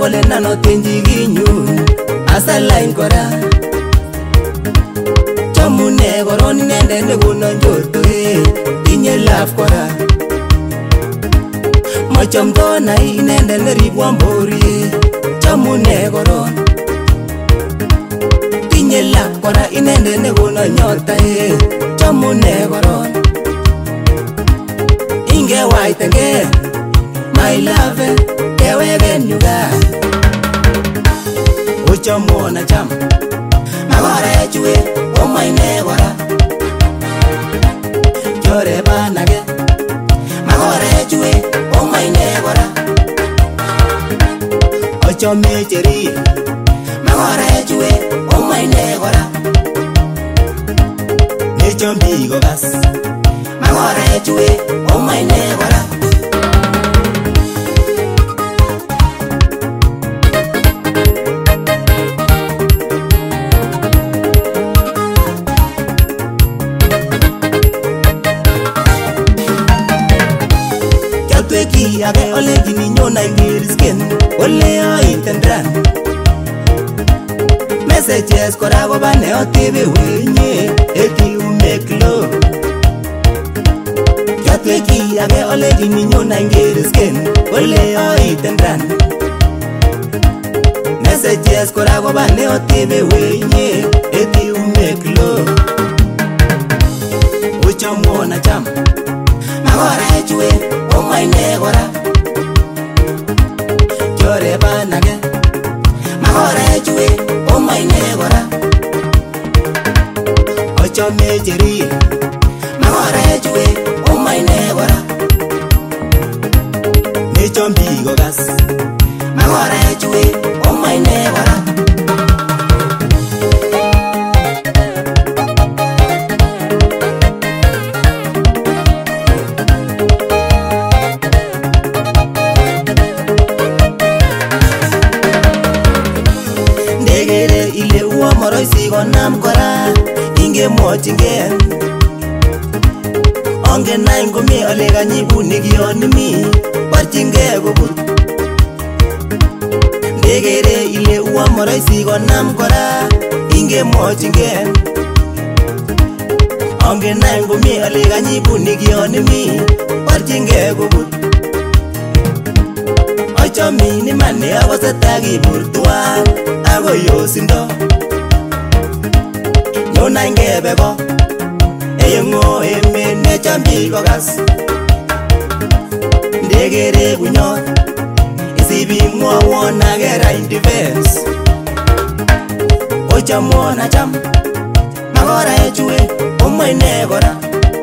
kole nano tenji ginyun asalain kora chamune koron inende nekonon joto tinye love kora machamdo nai inende neribwan borie chamune koron tinye love kora inende nekonon nyota chamune koron inge waitenge my love kewegen yuga uchamona cham magore chue o maine kora chore banage magore chue o maine kora ochome cheri magore chue o maine kora nechombi gogas magore chue o maine kora Tweki age ole gini nyona ingirisken ole aitendran messages kora go bane otebe wenye eki umeklo Tweki age ole gini nyona ingirisken ole aitendran messages kora go bane otebe wenye eki umeklo uchamona cham magore chue o maine kora chore banage magore chue o maine kora ochome cheri magore chue o maine kora nechombi gogas magore chue o maine kora ile uwa moroisi konam kora inge mochinge onge nain komi ole kanyibuni kiyonimi barchinge kobut ndegere ile uwa moroisi konam kora inge mochinge onge nain komi ole kanyibuni kiyonimi barchinge kobut Ochomini mani akosataki burtuan ako yosindo Nyona ingebeko eyengo eme nechombi kogas Ndegere kunyon isibi mwawon agera in defense Ochamona cham magora echue omaine kora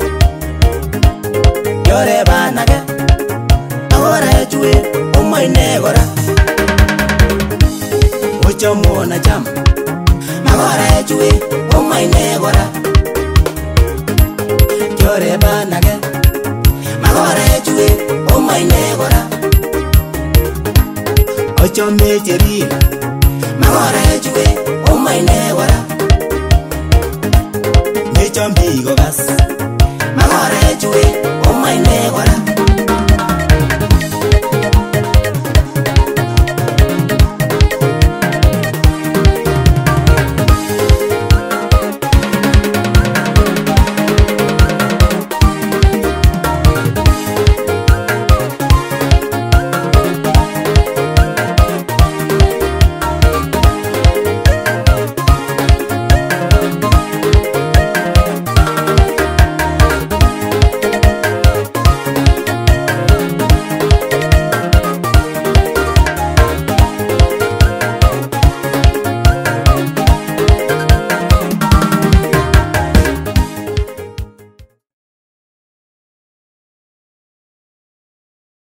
Yore banage magora echue omaine kora Ochamona cham magora echue omaine kora Yore banage magora echue omaine kora Ochome cheri magora echue omaine kora Nechombi kogas magora echue omaine kora